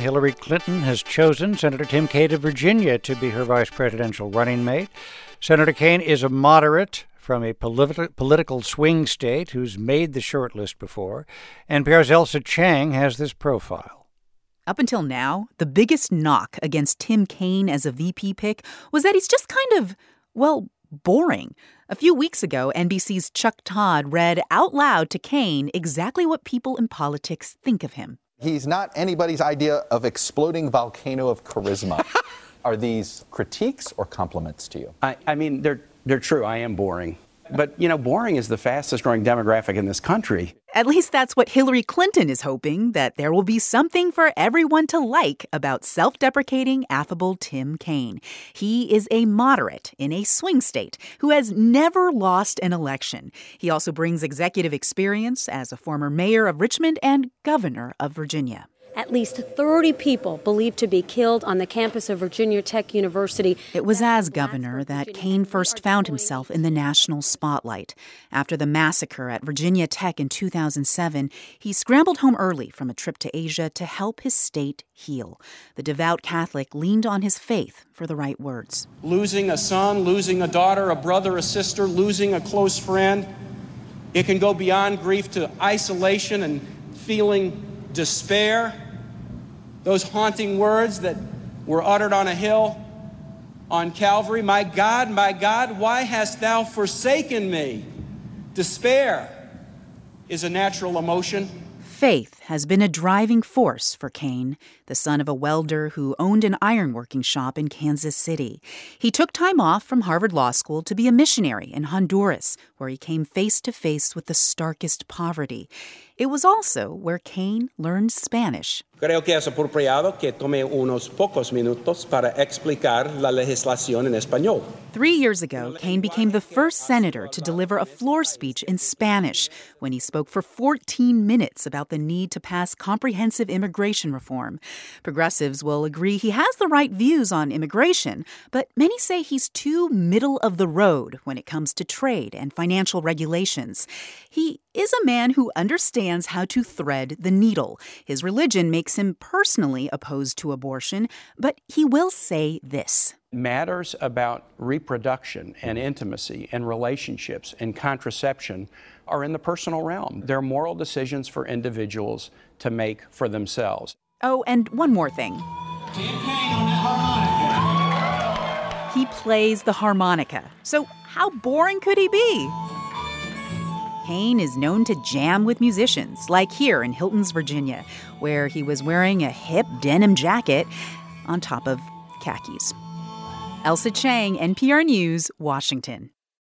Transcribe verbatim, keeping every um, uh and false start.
Hillary Clinton has chosen Senator Tim Kaine of Virginia to be her vice presidential running mate. Senator Kaine is a moderate from a politi- political swing state who's made the shortlist before. N P R's Ailsa Chang has this profile. Up until now, the biggest knock against Tim Kaine as a V P pick was that he's just kind of, well, boring. A few weeks ago, N B C's Chuck Todd read out loud to Kaine exactly what people in politics think of him. He's not anybody's idea of exploding volcano of charisma. Are these critiques or compliments to you? I, I mean, they're they're true. I am boring. But, you know, boring is the fastest growing demographic in this country. At least that's what Hillary Clinton is hoping, that there will be something for everyone to like about self-deprecating, affable Tim Kaine. He is a moderate in a swing state who has never lost an election. He also brings executive experience as a former mayor of Richmond and governor of Virginia. At least thirty people believed to be killed on the campus of Virginia Tech University. It was as governor that Kaine first found himself in the national spotlight. After the massacre at Virginia Tech in two thousand seven, he scrambled home early from a trip to Asia to help his state heal. The devout Catholic leaned on his faith for the right words. Losing a son, losing a daughter, a brother, a sister, losing a close friend, it can go beyond grief to isolation and feeling despair. Those haunting words that were uttered on a hill on Calvary, my God, my God, why hast thou forsaken me? Despair is a natural emotion. Faith has been a driving force for Kaine, the son of a welder who owned an ironworking shop in Kansas City. He took time off from Harvard Law School to be a missionary in Honduras, where he came face to face with the starkest poverty. It was also where Kaine learned Spanish. Creo que es apropiado que tome unos pocos minutos para explicar la legislación en español. Three years ago, Kaine became the first senator to deliver a floor speech in Spanish when he spoke for fourteen minutes about the need to pass comprehensive immigration reform. Progressives will agree he has the right views on immigration, but many say he's too middle of the road when it comes to trade and financial regulations. He is a man who understands how to thread the needle. His religion makes him personally opposed to abortion, but he will say this. Matters about reproduction and intimacy and relationships and contraception are in the personal realm. They're moral decisions for individuals to make for themselves. Oh, and one more thing. He plays the harmonica. So how boring could he be? Kaine is known to jam with musicians, like here in Hilton's, Virginia, where he was wearing a hip denim jacket on top of khakis. Ailsa Chang, N P R News, Washington.